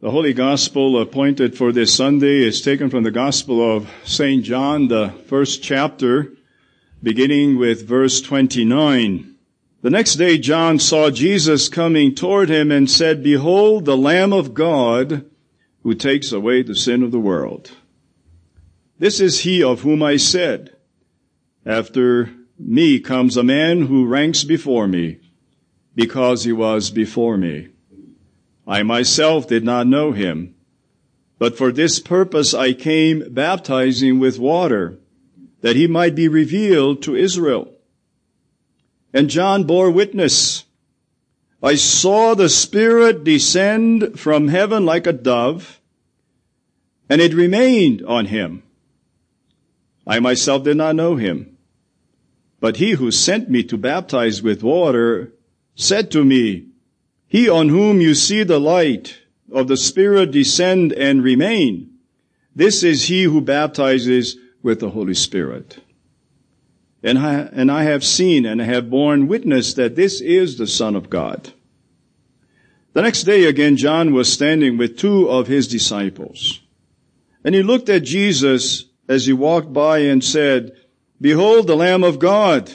The Holy Gospel appointed for this Sunday is taken from the Gospel of St. John, the first chapter, beginning with verse 29. The next day John saw Jesus coming toward him and said, "Behold, the Lamb of God, who takes away the sin of the world. This is he of whom I said, after me comes a man who ranks before me, because he was before me. I myself did not know him, but for this purpose I came baptizing with water, that he might be revealed to Israel." And John bore witness, "I saw the Spirit descend from heaven like a dove, and it remained on him. I myself did not know him, but he who sent me to baptize with water said to me, 'He on whom you see the light of the Spirit descend and remain, this is he who baptizes with the Holy Spirit.' And I have seen and have borne witness that this is the Son of God." The next day again John was standing with two of his disciples. And he looked at Jesus as he walked by and said, "Behold the Lamb of God."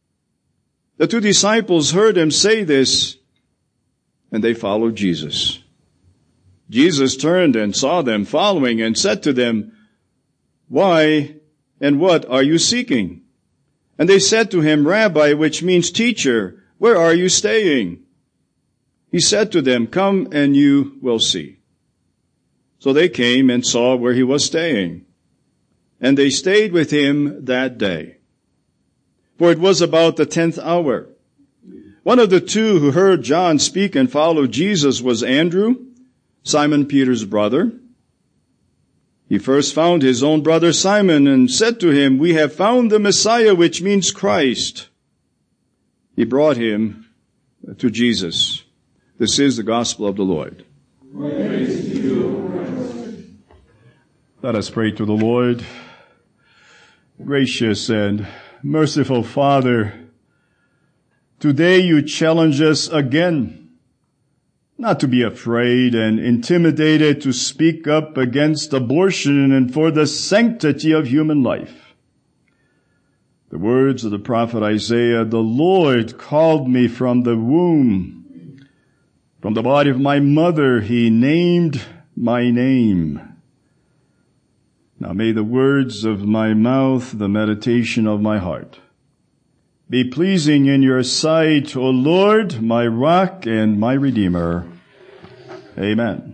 The two disciples heard him say this, and they followed Jesus. Jesus turned and saw them following and said to them, "Why and what are you seeking?" And they said to him, "Rabbi," which means teacher, "where are you staying?" He said to them, "Come and you will see." So they came and saw where he was staying, and they stayed with him that day. For it was about the 10th hour. One of the two who heard John speak and followed Jesus was Andrew, Simon Peter's brother. He first found his own brother Simon and said to him, "We have found the Messiah," which means Christ. He brought him to Jesus. This is the gospel of the Lord. Praise to you, Christ. Let us pray to the Lord. Gracious and merciful Father, today you challenge us again not to be afraid and intimidated to speak up against abortion and for the sanctity of human life. The words of the prophet Isaiah, "The Lord called me from the womb. From the body of my mother, he named my name." Now may the words of my mouth, the meditation of my heart, be pleasing in your sight, O Lord, my rock and my redeemer. Amen.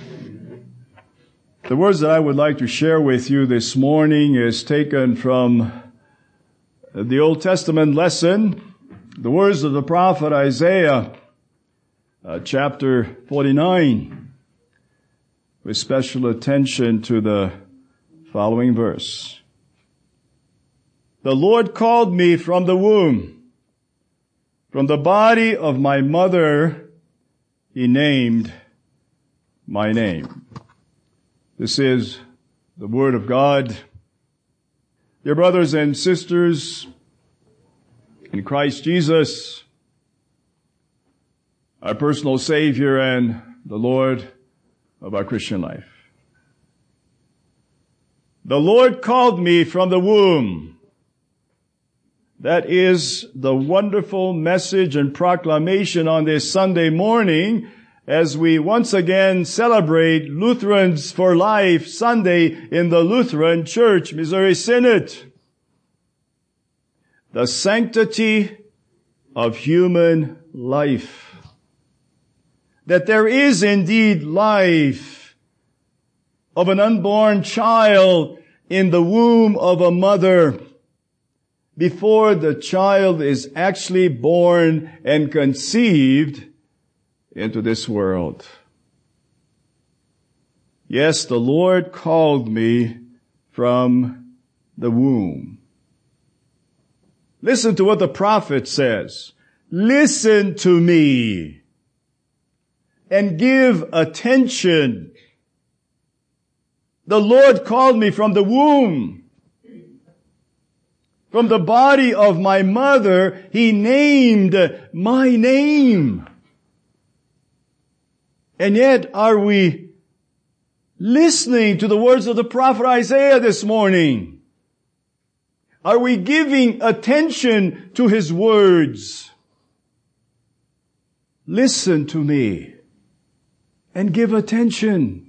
The words that I would like to share with you this morning is taken from the Old Testament lesson, the words of the prophet Isaiah, chapter 49, with special attention to the following verse. "The Lord called me from the womb. From the body of my mother, he named my name." This is the word of God. Dear brothers and sisters in Christ Jesus, our personal Savior and the Lord of our Christian life. The Lord called me from the womb. That is the wonderful message and proclamation on this Sunday morning as we once again celebrate Lutherans for Life Sunday in the Lutheran Church, Missouri Synod. The sanctity of human life. That there is indeed life of an unborn child in the womb of a mother before the child is actually born and conceived into this world. Yes, the Lord called me from the womb. Listen to what the prophet says. Listen to me and give attention. The Lord called me from the womb. From the body of my mother, he named my name. And yet, are we listening to the words of the prophet Isaiah this morning? Are we giving attention to his words? Listen to me and give attention.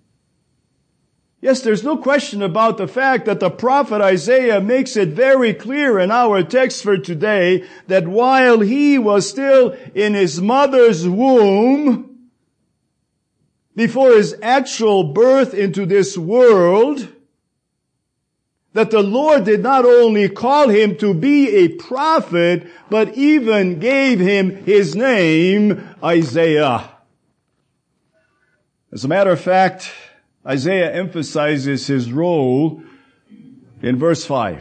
Yes, there's no question about the fact that the prophet Isaiah makes it very clear in our text for today that while he was still in his mother's womb, before his actual birth into this world, that the Lord did not only call him to be a prophet, but even gave him his name, Isaiah. As a matter of fact, Isaiah emphasizes his role in verse 5.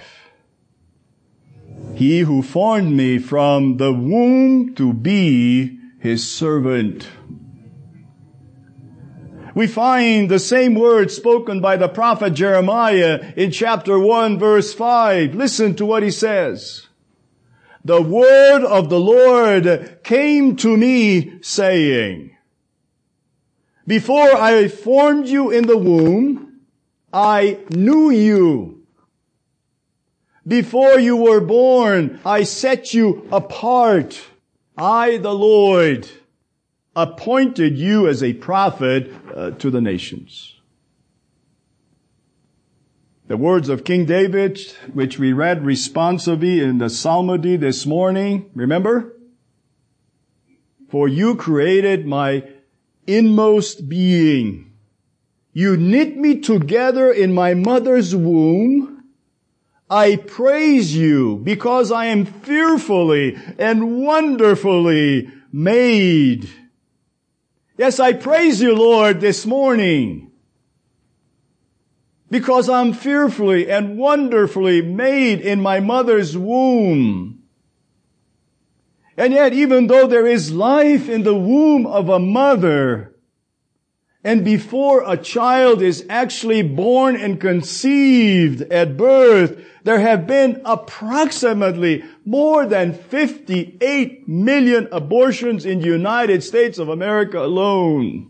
He who formed me from the womb to be his servant. We find the same words spoken by the prophet Jeremiah in chapter 1 verse 5. Listen to what he says. The word of the Lord came to me saying, before I formed you in the womb, I knew you. Before you were born, I set you apart. I, the Lord, appointed you as a prophet to the nations. The words of King David, which we read responsively in the Psalmody this morning, remember? For you created my inmost being. You knit me together in my mother's womb. I praise you because I am fearfully and wonderfully made. Yes, I praise you, Lord, this morning because I'm fearfully and wonderfully made in my mother's womb. And yet, even though there is life in the womb of a mother, and before a child is actually born and conceived at birth, there have been approximately more than 58 million abortions in the United States of America alone.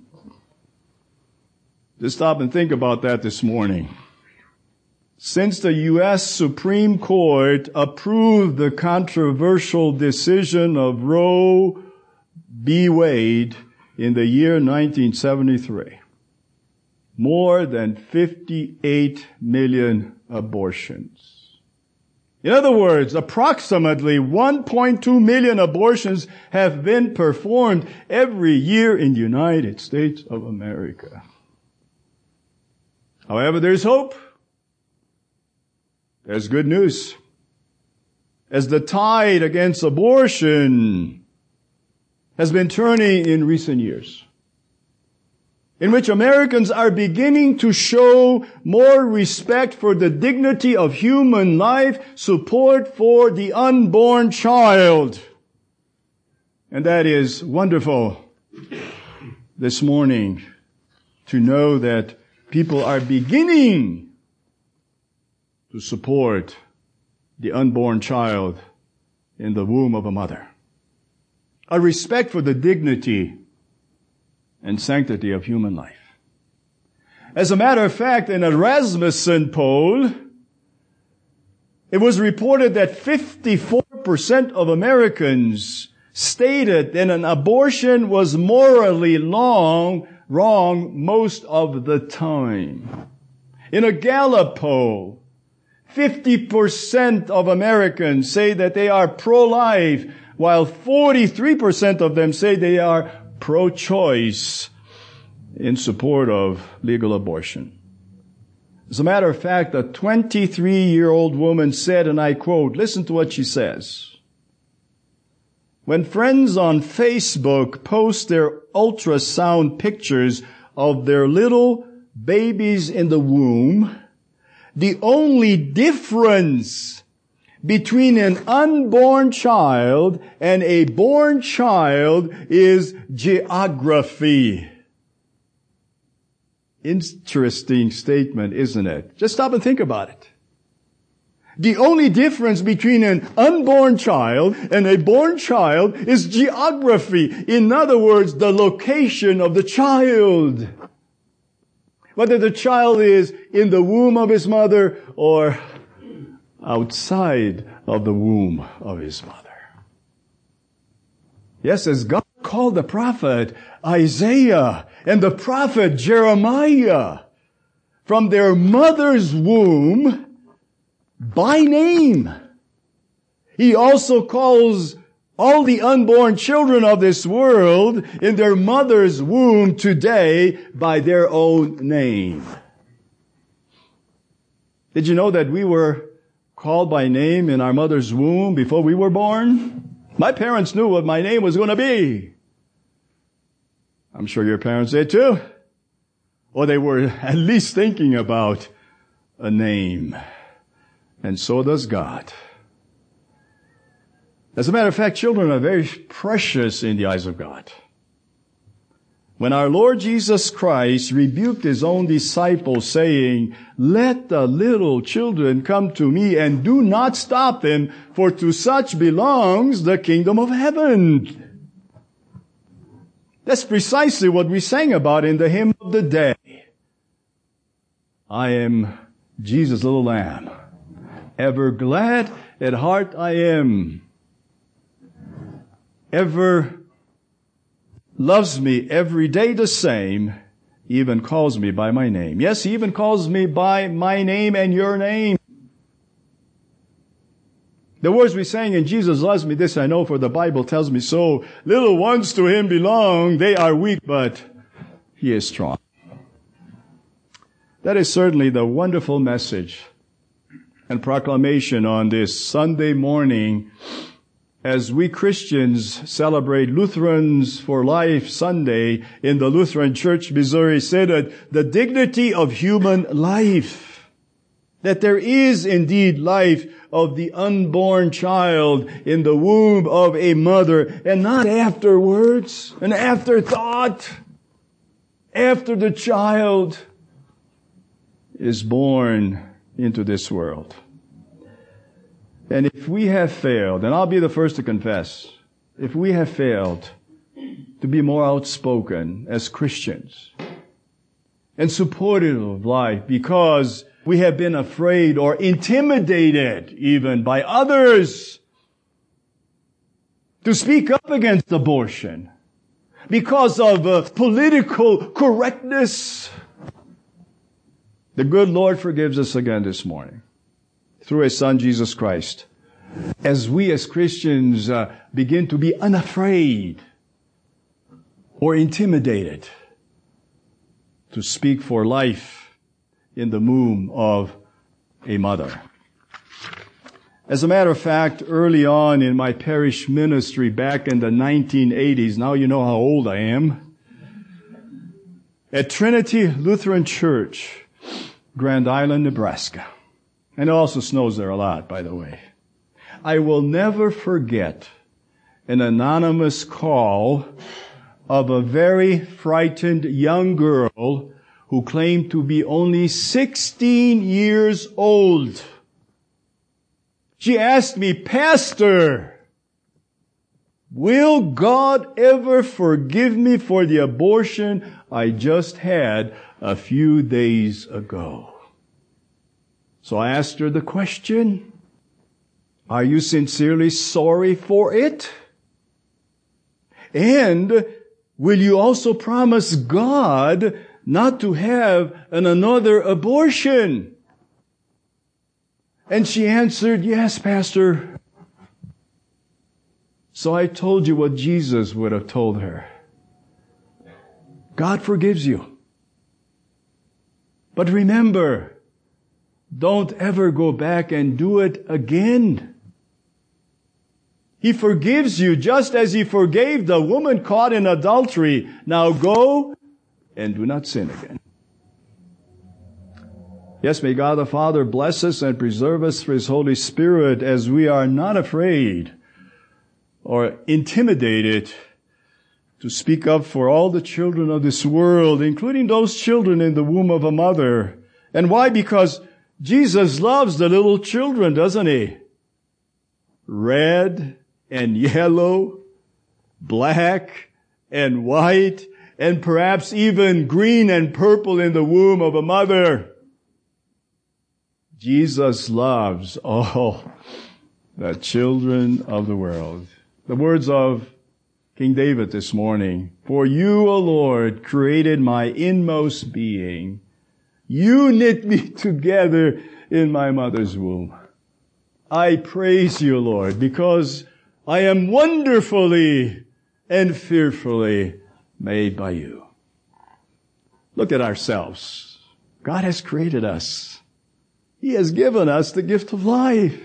Just stop and think about that this morning. Since the U.S. Supreme Court approved the controversial decision of Roe v. Wade in the year 1973, more than 58 million abortions. In other words, approximately 1.2 million abortions have been performed every year in the United States of America. However, there's hope. There's good news. As the tide against abortion has been turning in recent years, in which Americans are beginning to show more respect for the dignity of human life, support for the unborn child. And that is wonderful this morning to know that people are beginning to support the unborn child in the womb of a mother. A respect for the dignity and sanctity of human life. As a matter of fact, in a Rasmussen poll, it was reported that 54% of Americans stated that an abortion was morally wrong most of the time. In a Gallup poll, 50% of Americans say that they are pro-life, while 43% of them say they are pro-choice in support of legal abortion. As a matter of fact, a 23-year-old woman said, and I quote, listen to what she says. When friends on Facebook post their ultrasound pictures of their little babies in the womb, the only difference between an unborn child and a born child is geography. Interesting statement, isn't it? Just stop and think about it. The only difference between an unborn child and a born child is geography. In other words, the location of the child. whether the child is in the womb of his mother or outside of the womb of his mother. Yes, as God called the prophet Isaiah and the prophet Jeremiah from their mother's womb by name, He also calls all the unborn children of this world in their mother's womb today by their own name. Did you know that we were called by name in our mother's womb before we were born? My parents knew what my name was going to be. I'm sure your parents did too. Or they were at least thinking about a name. And so does God. As a matter of fact, children are very precious in the eyes of God. When our Lord Jesus Christ rebuked His own disciples saying, "Let the little children come to me and do not stop them, for to such belongs the kingdom of heaven." That's precisely what we sang about in the hymn of the day. I am Jesus' little lamb. Ever glad at heart I am. Ever loves me every day the same, even calls me by my name. Yes, He even calls me by my name and your name. The words we sang in Jesus loves me, this I know, for the Bible tells me so. Little ones to Him belong, they are weak, but He is strong. That is certainly the wonderful message and proclamation on this Sunday morning as we Christians celebrate Lutherans for Life Sunday in the Lutheran Church Missouri Synod, the dignity of human life. That there is indeed life of the unborn child in the womb of a mother, and not afterwards, an afterthought, after the child is born into this world. And if we have failed, and I'll be the first to confess, if we have failed to be more outspoken as Christians and supportive of life because we have been afraid or intimidated even by others to speak up against abortion because of political correctness, the good Lord forgives us again this morning through His Son, Jesus Christ, as we as Christians begin to be unafraid or intimidated to speak for life in the womb of a mother. As a matter of fact, early on in my parish ministry back in the 1980s, now you know how old I am, at Trinity Lutheran Church, Grand Island, Nebraska. And it also snows there a lot, by the way. I will never forget an anonymous call of a very frightened young girl who claimed to be only 16 years old. She asked me, "Pastor, will God ever forgive me for the abortion I just had a few days ago?" So I asked her the question, "Are you sincerely sorry for it? And will you also promise God not to have another abortion?" And she answered, "Yes, Pastor." So I told you what Jesus would have told her. God forgives you. But remember, don't ever go back and do it again. He forgives you just as He forgave the woman caught in adultery. Now go and do not sin again. Yes, may God the Father bless us and preserve us through His Holy Spirit as we are not afraid or intimidated to speak up for all the children of this world, including those children in the womb of a mother. And why? Because Jesus loves the little children, doesn't He? Red and yellow, black and white and perhaps even green and purple in the womb of a mother. Jesus loves all the children of the world. The words of King David this morning, "For you, O Lord, created my inmost being. You knit me together in my mother's womb. I praise you, Lord, because I am wonderfully and fearfully made by you." Look at ourselves. God has created us. He has given us the gift of life.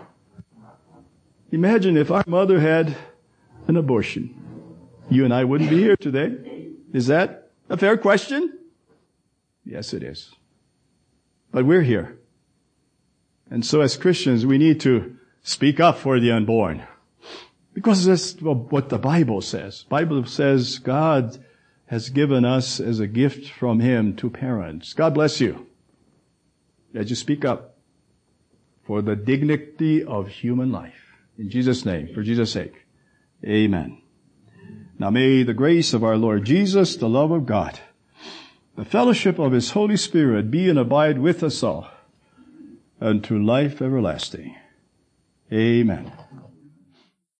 Imagine if our mother had an abortion. You and I wouldn't be here today. Is that a fair question? Yes, it is. But we're here. And so as Christians, we need to speak up for the unborn. Because that's what the Bible says. The Bible says God has given us as a gift from Him to parents. God bless you. As you speak up for the dignity of human life. In Jesus' name, for Jesus' sake. Amen. Now may the grace of our Lord Jesus, the love of God, the fellowship of His Holy Spirit be and abide with us all unto life everlasting. Amen.